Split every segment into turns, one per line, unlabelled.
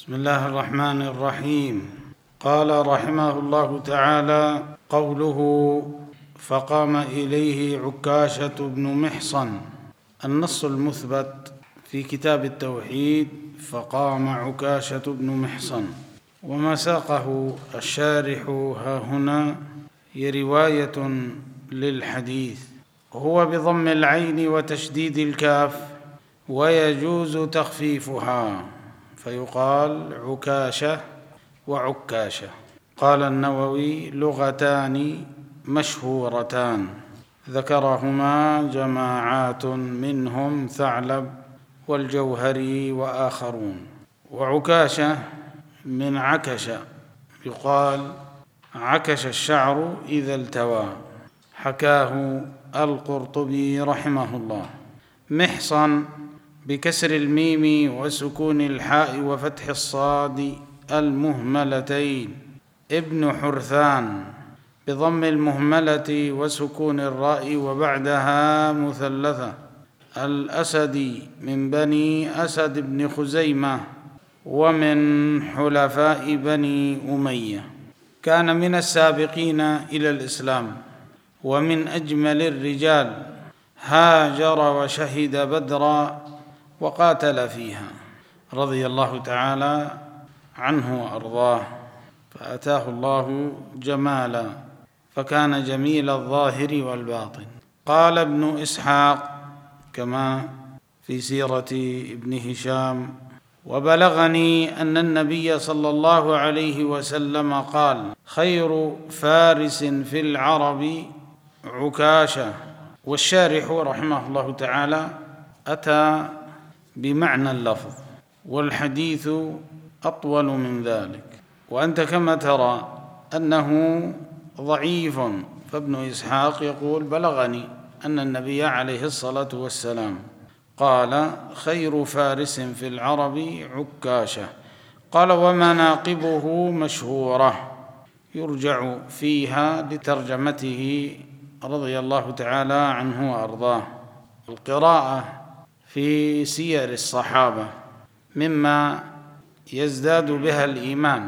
بسم الله الرحمن الرحيم. قال رحمه الله تعالى: قوله فقام إليه عكاشة بن محصن. النص المثبت في كتاب التوحيد فقام عكاشة بن محصن، وما ساقه الشارح هاهنا هي رواية للحديث، هو بضم العين وتشديد الكاف، ويجوز تخفيفها فيقال عكاشة وعكاشة. قال النووي: لغتان مشهورتان ذكرهما جماعات منهم ثعلب والجوهري وآخرون. وعكاشة من عكش، يقال عكش الشعر إذا التوى، حكاه القرطبي رحمه الله. محصن بكسر الميم وسكون الحاء وفتح الصاد المهملتين، ابن حرثان بضم المهملة وسكون الراء وبعدها مثلثة، الأسدي من بني أسد بن خزيمة ومن حلفاء بني أمية. كان من السابقين إلى الإسلام ومن أجمل الرجال، هاجر وشهد بدرا وقاتل فيها، رضي الله تعالى عنه وأرضاه، فأتاه الله جمالا فكان جميل الظاهر والباطن. قال ابن إسحاق كما في سيرة ابن هشام: وبلغني أن النبي صلى الله عليه وسلم قال: خير فارس في العرب عكاشة. والشارح رحمه الله تعالى أتى بمعنى اللفظ، والحديث أطول من ذلك، وأنت كما ترى أنه ضعيف. فابن إسحاق يقول: بلغني أن النبي عليه الصلاة والسلام قال: خير فارس في العرب عكاشة. قال: ومناقبه مشهورة يرجع فيها لترجمته رضي الله تعالى عنه وأرضاه. القراءة في سير الصحابة مما يزداد بها الإيمان،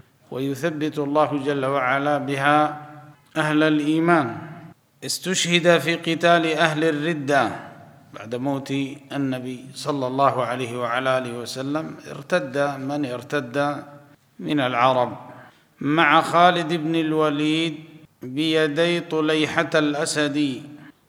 ويثبت الله جل وعلا بها أهل الإيمان. استشهد في قتال أهل الردة بعد موت النبي صلى الله عليه وعلى آله وسلم. ارتد من ارتد من العرب مع خالد بن الوليد بيدي طليحة الأسدي،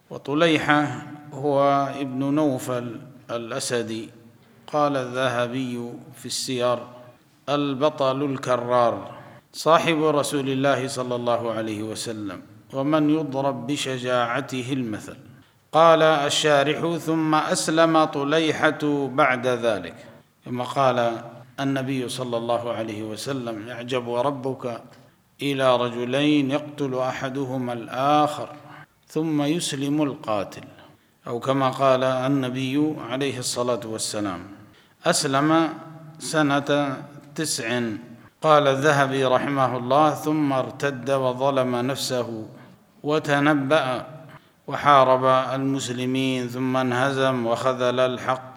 وطليحة هو ابن نوفل الأسدي. قال الذهبي في السير: البطل الكرار، صاحب رسول الله صلى الله عليه وسلم، ومن يضرب بشجاعته المثل. قال الشارح: ثم أسلم طليحة بعد ذلك، كما قال النبي صلى الله عليه وسلم: يعجب ربك إلى رجلين يقتل أحدهما الآخر ثم يسلم القاتل، أو كما قال النبي عليه الصلاة والسلام. أسلم سنة 9. قال الذهبي رحمه الله: ثم ارتد وظلم نفسه وتنبأ وحارب المسلمين، ثم انهزم وخذل الحق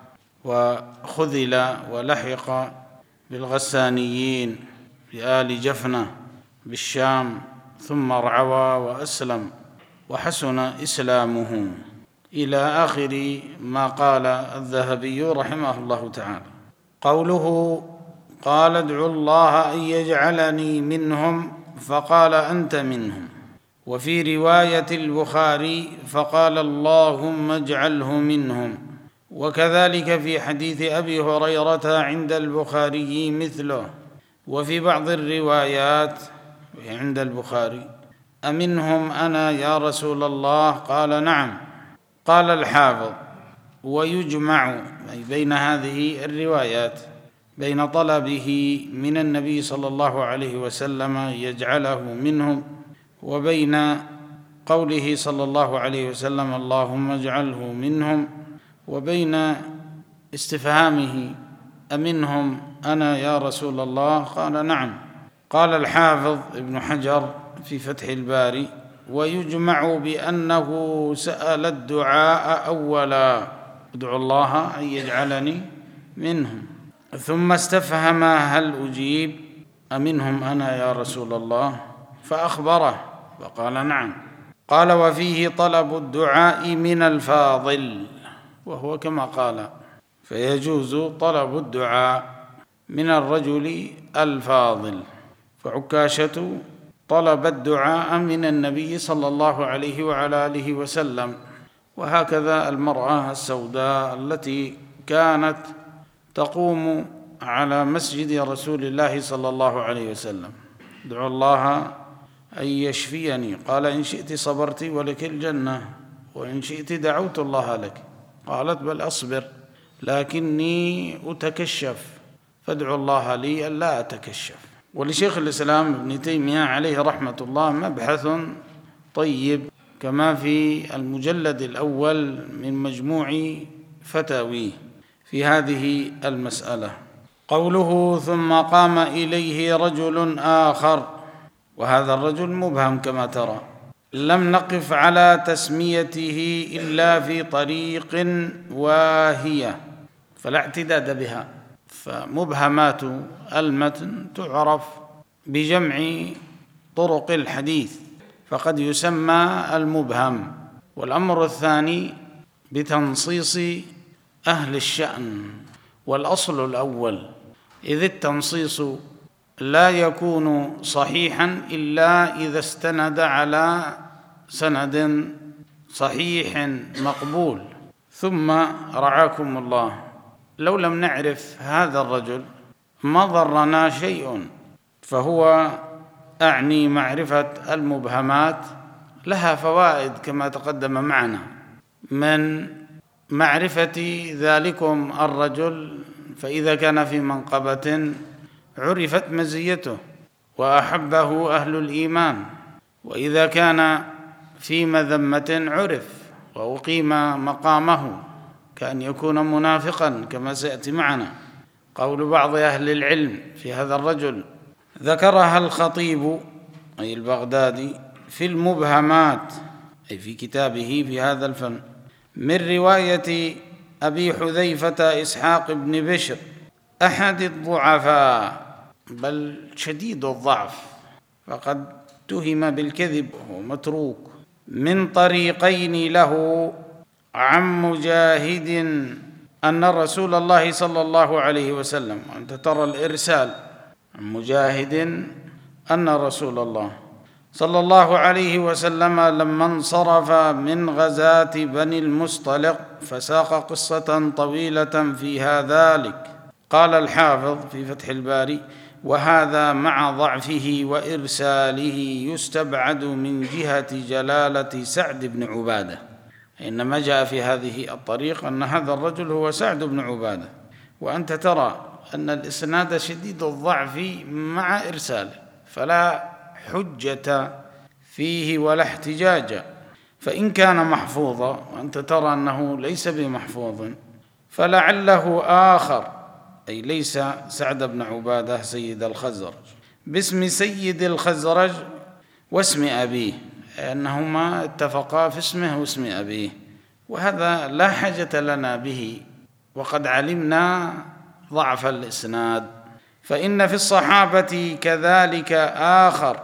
وخذل ولحق بالغسانيين بآل جفنة بالشام، ثم ارعوى وأسلم وحسن إسلامه، إلى آخر ما قال الذهبي رحمه الله تعالى. قوله: قال: ادعوا الله أن يجعلني منهم، فقال: أنت منهم. وفي رواية البخاري: فقال: اللهم اجعله منهم. وكذلك في حديث أبي هريرة عند البخاري مثله. وفي بعض الروايات عند البخاري: أمنهم أنا يا رسول الله؟ قال: نعم. قال الحافظ: ويجمع بين هذه الروايات بين طلبه من النبي صلى الله عليه وسلم يجعله منهم، وبين قوله صلى الله عليه وسلم: اللهم اجعله منهم، وبين استفهامه: أمنهم أنا يا رسول الله؟ قال: نعم. قال الحافظ ابن حجر في فتح الباري: ويجمع بأنه سأل الدعاء أولا، ادعو الله أن يجعلني منهم. ثم استفهم هل أجيب أمنهم أنا يا رسول الله؟ فأخبره فقال نعم. قال وفيه طلب الدعاء من الفاضل، وهو كما قال، فيجوز طلب الدعاء من الرجل الفاضل. فعكاشة طلب الدعاء من النبي صلى الله عليه وعلى آله وسلم، وهكذا المرأة السوداء التي كانت تقوم على مسجد رسول الله صلى الله عليه وسلم: ادعو الله أن يشفيني. قال إن شئت صبرت ولك الجنة، وإن شئت دعوت الله لك. قالت بل أصبر لكني أتكشف، فادعو الله لي ألا أتكشف. ولشيخ الإسلام ابن تيمية عليه رحمة الله مبحث طيب كما في المجلد الأول من مجموع فتاويه في هذه المسألة. قوله ثم قام إليه رجل آخر، وهذا الرجل مبهم كما ترى، لم نقف على تسميته إلا في طريق واهية فلا اعتداد بها، فمبهمات المتن تعرف بجمع طرق الحديث فقد يسمى المبهم. والأمر الثاني بتنصيص أهل الشأن، والأصل الأول، إذ التنصيص لا يكون صحيحا إلا إذا استند على سند صحيح مقبول. ثم رعاكم الله، لو لم نعرف هذا الرجل ما ضرنا شيء، فهو أعني معرفة المبهمات لها فوائد كما تقدم معنا، من معرفة ذلكم الرجل، فإذا كان في منقبة عرفت مزيته وأحبه أهل الإيمان، وإذا كان في مذمة عرف وأقيم مقامه، كأن يكون منافقا كما سيأتي معنا. قول بعض أهل العلم في هذا الرجل ذكرها الخطيب أي البغدادي في المبهمات، أي في كتابه في هذا الفن، من رواية أبي حذيفة إسحاق بن بشر أحد الضعفاء، بل شديد الضعف، فقد اتهم بالكذب وهو متروك، من طريقين له عن مجاهد أن رسول الله صلى الله عليه وسلم، أنت ترى الإرسال، عن مجاهد أن رسول الله صلى الله عليه وسلم لما انصرف من غزاة بني المصطلق فساق قصة طويلة فيها ذلك. قال الحافظ في فتح الباري: وهذا مع ضعفه وإرساله يستبعد من جهة جلالة سعد بن عبادة، إنما جاء في هذه الطريق أن هذا الرجل هو سعد بن عبادة، وأنت ترى أن الإسناد شديد الضعف مع إرساله، فلا حجة فيه ولا احتجاج. فإن كان محفوظا وأنت ترى أنه ليس بمحفوظ فلعله آخر، أي ليس سعد بن عبادة سيد الخزرج، باسم سيد الخزرج واسم أبيه، أنهما اتفقا في اسمه واسم أبيه، وهذا لا حاجة لنا به، وقد علمنا ضعف الإسناد. فإن في الصحابة كذلك آخر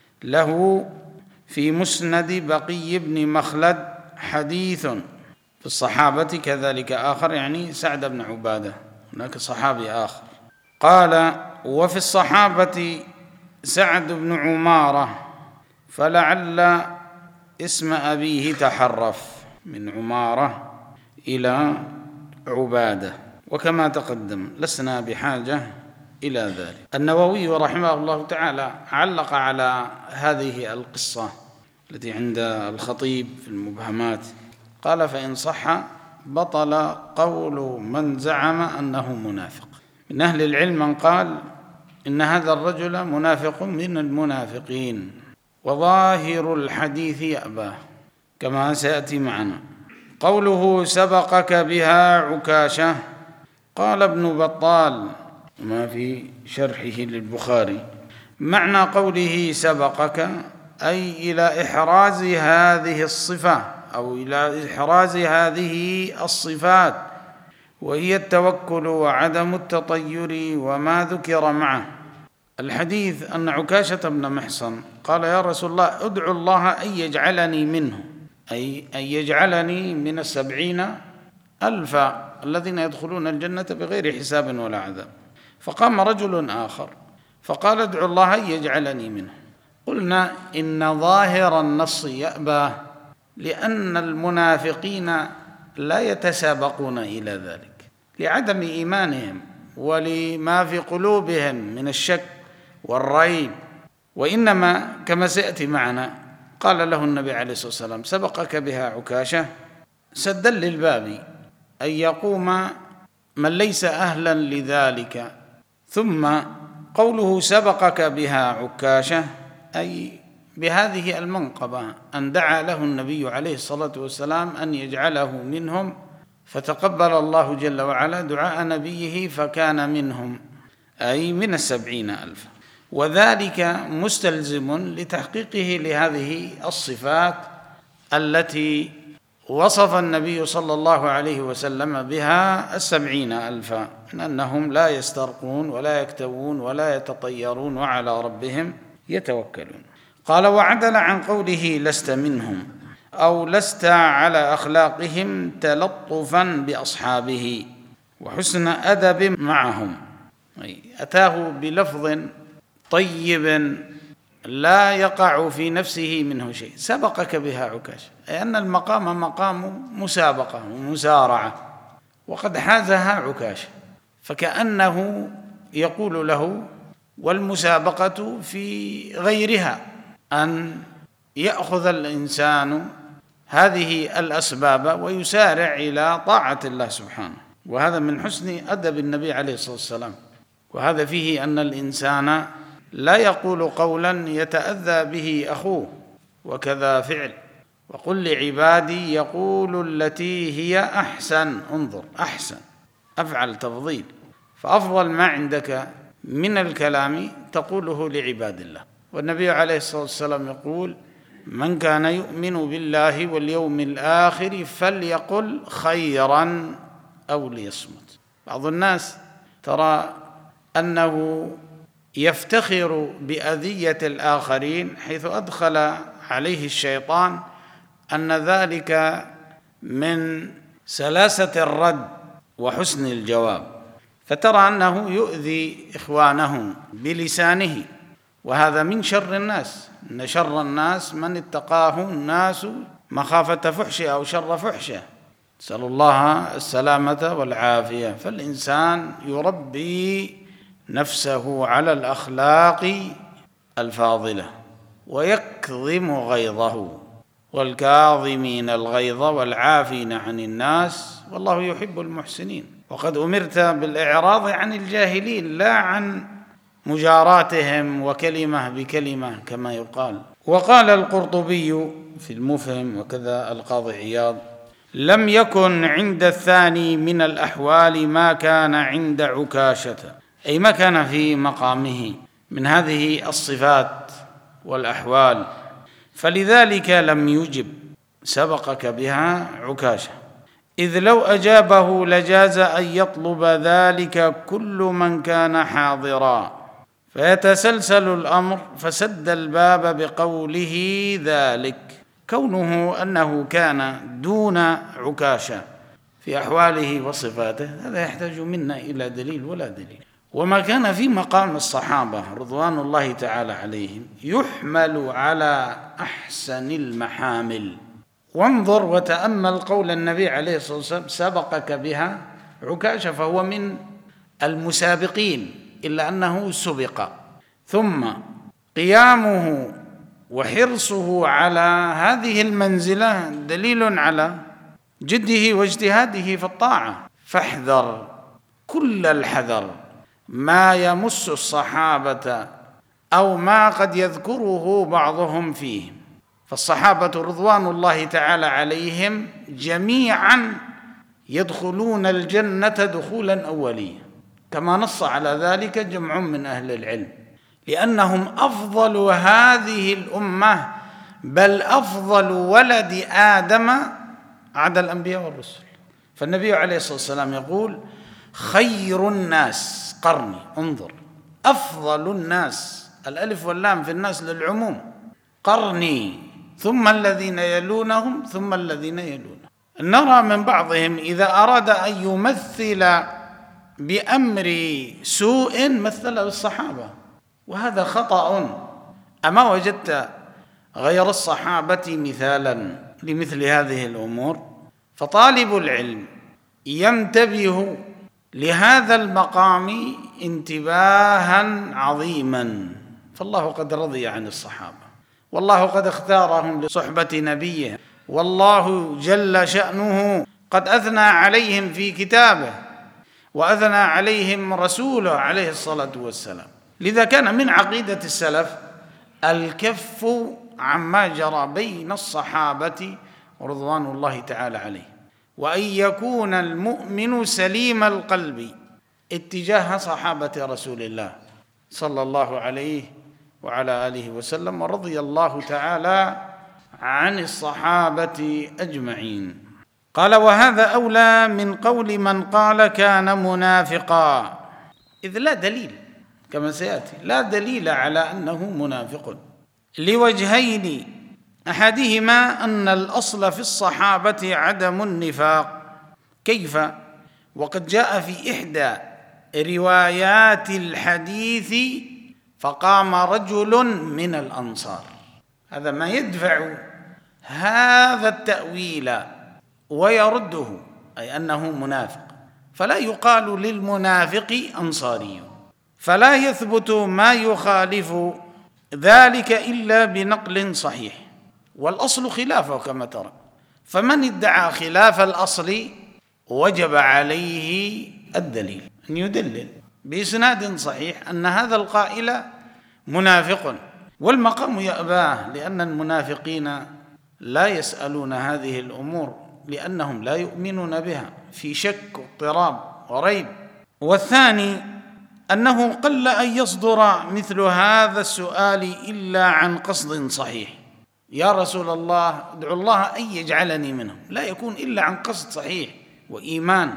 له في مسند بقي بن مخلد حديث، في الصحابة كذلك آخر يعني سعد بن عبادة، هناك صحابي آخر. قال وفي الصحابة سعد بن عمارة، فلعل اسم أبيه تحرف من عمارة إلى عبادة، وكما تقدم لسنا بحاجة إلى ذلك. النووي رحمه الله تعالى علق على هذه القصة التي عند الخطيب في المبهمات، قال فإن صح بطل قول من زعم أنه منافق. من أهل العلم من قال إن هذا الرجل منافق من المنافقين، وظاهر الحديث يأباه كما سيأتي معنا. قوله سبقك بها عكاشة، قال ابن بطال ما في شرحه للبخاري معنى قوله سبقك أي إلى إحراز هذه الصفة أو إلى إحراز هذه الصفات وهي التوكل وعدم التطير وما ذكر معه. الحديث أن عكاشة بن محصن قال: يا رسول الله، ادعو الله أن يجعلني منه، أي أن يجعلني من 70,000 الذين يدخلون الجنة بغير حساب ولا عذاب. فقام رجل آخر فقال: ادعو الله أن يجعلني منه. قلنا إن ظاهر النص يأبى، لأن المنافقين لا يتسابقون إلى ذلك لعدم إيمانهم ولما في قلوبهم من الشك والريب، وإنما كما سيأتي معنا قال له النبي عليه الصلاة والسلام: سبقك بها عكاشة، سدا للباب أن يقوم من ليس أهلا لذلك. ثم قوله سبقك بها عكاشة أي بهذه المنقبة، أن دعا له النبي عليه الصلاة والسلام أن يجعله منهم، فتقبل الله جل وعلا دعاء نبيه فكان منهم، أي من 70,000، وذلك مستلزم لتحقيقه لهذه الصفات التي وصف النبي صلى الله عليه وسلم بها 70,000، من أنهم لا يسترقون ولا يكتوون ولا يتطيرون وعلى ربهم يتوكلون. قال: وعدل عن قوله لست منهم أو لست على أخلاقهم تلطفا بأصحابه وحسن أدب معهم، أتاه بلفظ طيب لا يقع في نفسه منه شيء. سبقك بها عكاشة، أي أن المقام مقام مسابقة ومسارعة، وقد حازها عكاشة، فكأنه يقول له: والمسابقة في غيرها، أن يأخذ الإنسان هذه الأسباب ويسارع إلى طاعة الله سبحانه، وهذا من حسن أدب النبي عليه الصلاة والسلام. وهذا فيه أن الإنسان لا يقول قولا يتأذى به أخوه، وكذا فعل: وقل لعبادي يقول التي هي أحسن. انظر، أحسن، أفعل تفضيل، فأفضل ما عندك من الكلام تقوله لعباد الله. والنبي عليه الصلاة والسلام يقول: من كان يؤمن بالله واليوم الآخر فليقل خيرا أو ليصمت. بعض الناس ترى أنه يفتخر بأذية الآخرين، حيث أدخل عليه الشيطان أن ذلك من سلاسة الرد وحسن الجواب، فترى أنه يؤذي إخوانه بلسانه، وهذا من شر الناس. إن شر الناس من اتقاه الناس مخافة فحشه أو شر فحشه، نسأل الله السلامة والعافية. فالإنسان يربي نفسه على الأخلاق الفاضلة ويكظم غيظه، والكاظمين الغيظ والعافين عن الناس والله يحب المحسنين. وقد أمرت بالإعراض عن الجاهلين لا عن مجاراتهم وكلمة بكلمة كما يقال. وقال القرطبي في المفهم وكذا القاضي عياض: لم يكن عند الثاني من الأحوال ما كان عند عكاشة، أي ما كان في مقامه من هذه الصفات والأحوال، فلذلك لم يجب سبقك بها عكاشة، إذ لو أجابه لجاز أن يطلب ذلك كل من كان حاضرا، فيتسلسل الأمر، فسد الباب بقوله ذلك. كونه أنه كان دون عكاشة في أحواله وصفاته هذا يحتاج منا إلى دليل ولا دليل. وما كان في مقام الصحابة رضوان الله تعالى عليهم يحمل على أحسن المحامل. وانظر وتأمل قول النبي عليه الصلاة والسلام: سبقك بها عكاشة، فهو من المسابقين إلا أنه سبق. ثم قيامه وحرصه على هذه المنزلة دليل على جده واجتهاده في الطاعة. فاحذر كل الحذر ما يمس الصحابة أو ما قد يذكره بعضهم فيه، فالصحابة رضوان الله تعالى عليهم جميعا يدخلون الجنة دخولا أوليا، كما نص على ذلك جمع من أهل العلم، لأنهم أفضل هذه الأمة، بل أفضل ولد آدم عدا الأنبياء والرسل. فالنبي عليه الصلاة والسلام يقول: خير الناس قرني، انظر، أفضل الناس، الألف واللام في الناس للعموم، قرني ثم الذين يلونهم ثم الذين يلونهم. نرى من بعضهم إذا أراد أن يمثل بأمر سوء مثل بالصحابة، وهذا خطأ. أما وجدت غير الصحابة مثالا لمثل هذه الأمور؟ فطالب العلم ينتبه لهذا المقام انتباها عظيما، فالله قد رضي عن الصحابة، والله قد اختارهم لصحبة نبيه، والله جل شأنه قد أثنى عليهم في كتابه، وأثنى عليهم رسوله عليه الصلاة والسلام. لذا كان من عقيدة السلف الكف عما جرى بين الصحابة رضوان الله تعالى عليه، وأن يكون المؤمن سليم القلب اتجاه صحابة رسول الله صلى الله عليه وعلى آله وسلم، ورضي الله تعالى عن الصحابة أجمعين. قال: وهذا أولى من قول من قال كان منافقا، إذ لا دليل كما سيأتي، لا دليل على أنه منافق، لوجهين: أحدهما أن الأصل في الصحابة عدم النفاق. كيف؟ وقد جاء في إحدى روايات الحديث: فقام رجل من الأنصار. هذا ما يدفع هذا التأويل ويرده، أي أنه منافق، فلا يقال للمنافق أنصاري، فلا يثبت ما يخالف ذلك إلا بنقل صحيح، والأصل خلافه كما ترى، فمن ادعى خلاف الأصل وجب عليه الدليل، أن يدلل بإسناد صحيح أن هذا القائل منافق، والمقام يأباه، لأن المنافقين لا يسألون هذه الأمور لأنهم لا يؤمنون بها، في شك واضطراب وريب. والثاني أنه قل أن يصدر مثل هذا السؤال إلا عن قصد صحيح: يا رسول الله ادعو الله أن يجعلني منهم، لا يكون إلا عن قصد صحيح وإيمان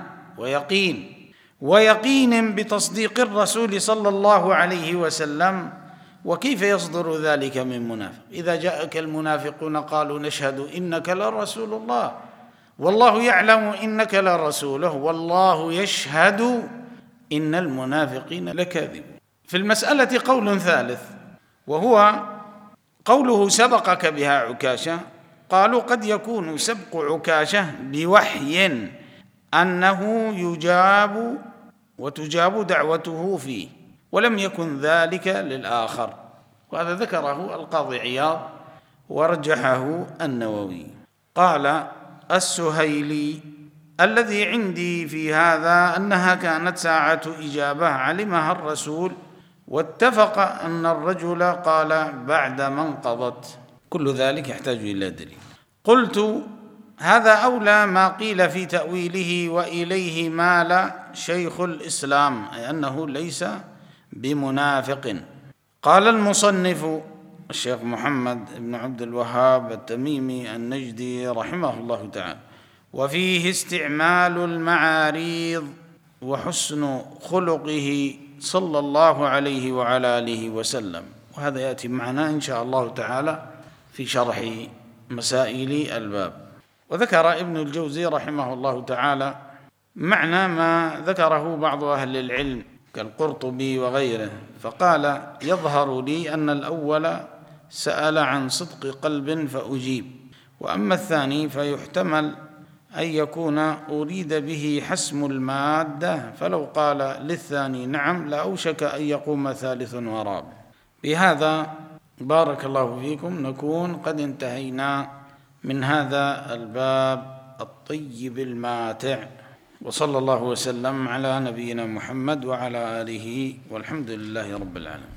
ويقين بتصديق الرسول صلى الله عليه وسلم. وكيف يصدر ذلك من منافق؟ إذا جاءك المنافقون قالوا نشهد إنك لرسول الله والله يعلم إنك لرسوله والله يشهد إن المنافقين لكاذبون. في المسألة قول ثالث، وهو قوله سبقك بها عكاشة. قالوا قد يكون سبق عكاشة بوحي أنه يجاب وتجاب دعوته فيه، ولم يكن ذلك للآخر، وهذا ذكره القاضي عياض ورجحه النووي. قال السهيلي: الذي عندي في هذا أنها كانت ساعة إجابة علمها الرسول، واتفق أن الرجل قال بعد ما انقضت. كل ذلك يحتاج إلى دليل. قلت: هذا أولى ما قيل في تأويله وإليه مال شيخ الإسلام، أي أنه ليس بمنافق. قال المصنف الشيخ محمد بن عبد الوهاب التميمي النجدي رحمه الله تعالى: وفيه استعمال المعاريض وحسن خلقه صلى الله عليه وعلى آله وسلم، وهذا يأتي معنا إن شاء الله تعالى في شرح مسائل الباب. وذكر ابن الجوزي رحمه الله تعالى معنى ما ذكره بعض أهل العلم كالقرطبي وغيره، فقال: يظهر لي أن الأول سأل عن صدق قلب فأجيب، وأما الثاني فيحتمل أن يكون أريد به حسم المادة، فلو قال للثاني نعم لأوشك أن يقوم ثالث ورابع. بهذا بارك الله فيكم نكون قد انتهينا من هذا الباب الطيب الماتع، وصلى الله وسلم على نبينا محمد وعلى آله، والحمد لله رب العالمين.